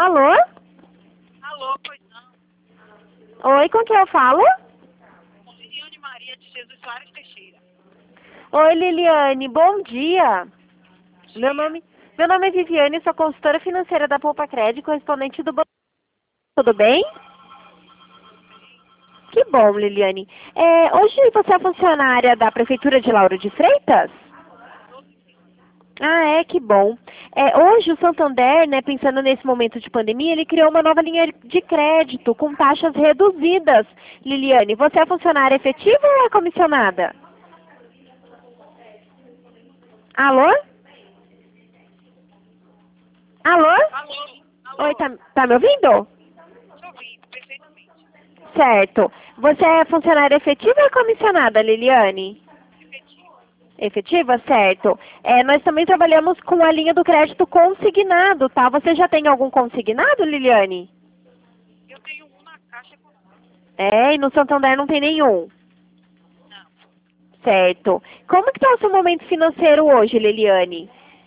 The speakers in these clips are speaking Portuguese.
Alô? Alô, pois não. Oi, com quem eu falo? Com Liliane Maria de Jesus Soares Teixeira. Oi, Liliane, bom dia. Meu nome é Viviane, sou consultora financeira da Poupa Crédito, correspondente do banco. Tudo bem? Que bom, Liliane. Hoje você é funcionária da Prefeitura de Lauro de Freitas? Ah, que bom. Hoje o Santander, né, pensando nesse momento de pandemia, ele criou uma nova linha de crédito com taxas reduzidas. Liliane, você é funcionária efetiva ou é comissionada? Alô? Alô? Alô, Oi, tá me ouvindo? estou ouvindo perfeitamente. Certo. Você é funcionária efetiva ou é comissionada, Liliane? Efetivo. Efetiva, certo. Nós também trabalhamos com a linha do crédito consignado, tá? Você já tem algum consignado, Liliane? Eu tenho um na Caixa Econômica. E no Santander não tem nenhum. Não. Certo. Como que está o seu momento financeiro hoje, Liliane?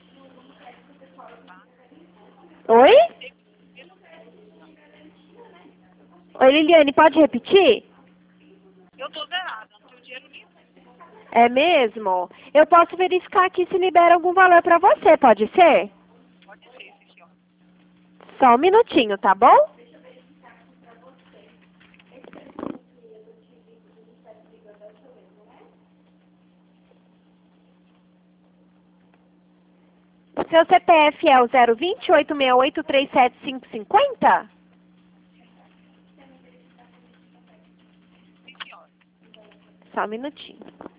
Oi? Oi, Liliane, pode repetir? Eu estou zerada, não tenho dinheiro nenhum. É mesmo? Eu posso verificar aqui se libera algum valor para você, pode ser? Pode ser, sim, senhora. Só um minutinho, tá bom? Seu CPF é o 020-868-37550? Sim, senhora. Só um minutinho.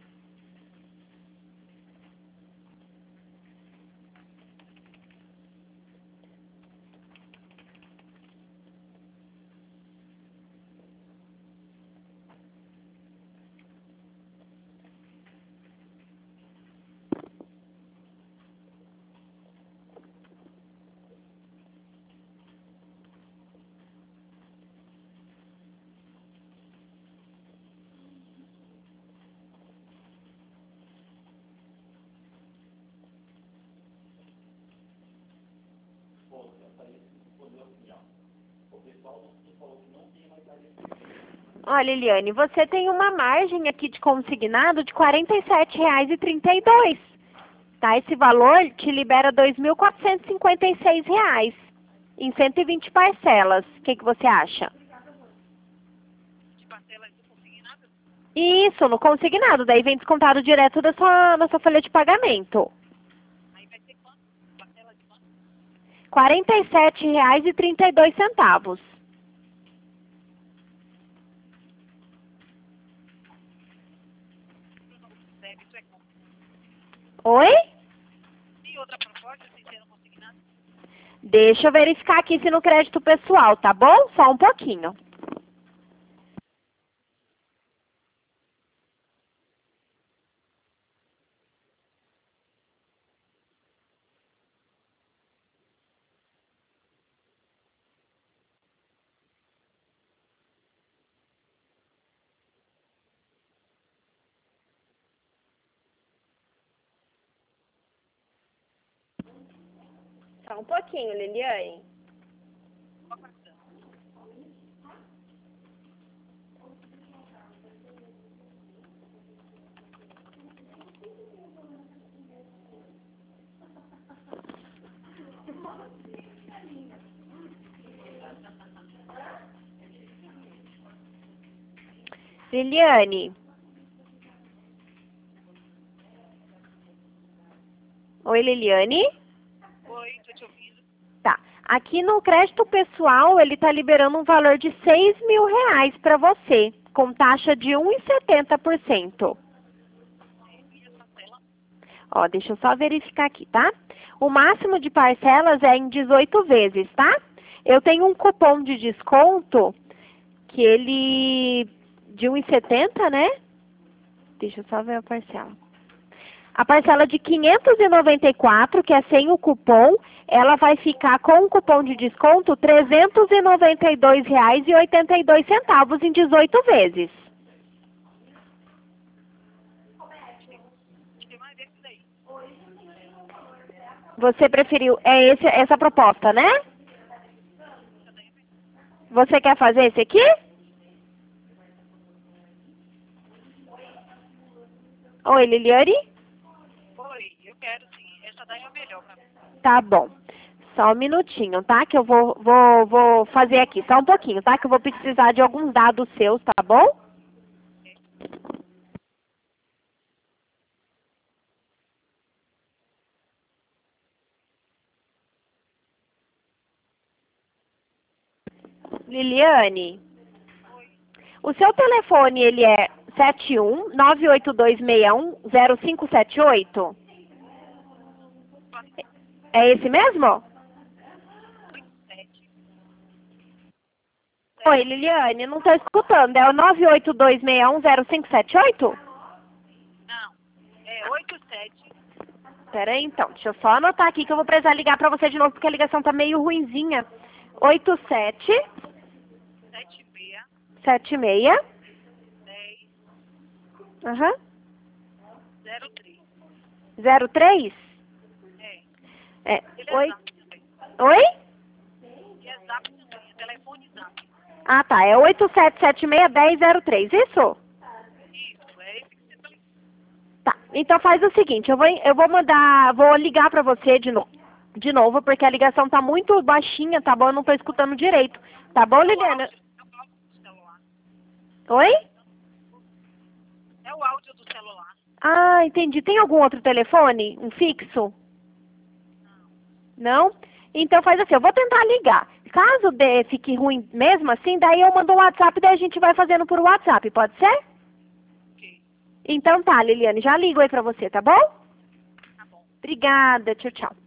Olha, Liliane, você tem uma margem aqui de consignado de R$ 47,32. Tá? Esse valor te libera R$ 2.456 em 120 parcelas. O que você acha? De parcela do consignado? Isso, no consignado. Daí vem descontado direto da sua folha de pagamento. Aí vai ser quanto? Parcela de quanto? R$ 47,32. Débito é como? Oi? Tem outra proposta sem ser no consignado? Deixa eu verificar aqui se no crédito pessoal, tá bom? Só um pouquinho. Só um pouquinho, Liliane. Só passando. Liliane. Oi, Liliane. Oi, estou te ouvindo. Tá. Aqui no crédito pessoal, ele tá liberando um valor de R$ 6.000 para você, com taxa de 1,70%. E a parcela? Ó, deixa eu só verificar aqui, tá? O máximo de parcelas é em 18 vezes, tá? Eu tenho um cupom de desconto que ele de 1,70, né? Deixa eu só ver a parcela. A parcela de 594, que é sem o cupom, ela vai ficar com o cupom de desconto R$ 392,82 em 18 vezes. Acho que mais esse daí. Você preferiu essa proposta, né? Você quer fazer esse aqui? Oi, Liliane? Oi, eu quero sim. Essa daí é a melhor pra mim. Tá bom. Só um minutinho, tá? Que eu vou fazer aqui. Só um pouquinho, tá? Que eu vou precisar de alguns dados seus, tá bom? Liliane, o seu telefone, ele é 71-98261-0578? É esse mesmo? 87. Oi, Liliane, não tô escutando. É o 98261-0578? Não, é 87. Pera aí, então. Deixa eu só anotar aqui que eu vou precisar ligar pra você de novo, porque a ligação tá meio ruinzinha. 87 76. 76 10. aham, 03. 03? É. É. Ele é Oi? zap também. Oi? E é zap também. É telefone zap. Ah, tá. É 8776-1003, isso? Isso, é esse que você tá ligando. Tá. Então faz o seguinte, vou ligar pra você de novo, porque a ligação tá muito baixinha, tá bom? Eu não tô escutando direito. Tá bom, Liliana? É o áudio do celular. Oi? É o áudio do celular. Ah, entendi. Tem algum outro telefone? Um fixo? Não? Então faz assim, eu vou tentar ligar. Caso fique ruim mesmo assim, daí eu mando um WhatsApp e daí a gente vai fazendo por WhatsApp, pode ser? Ok, Então tá, Liliane, já ligo aí pra você, tá bom? tá bom. Obrigada, tchau, tchau.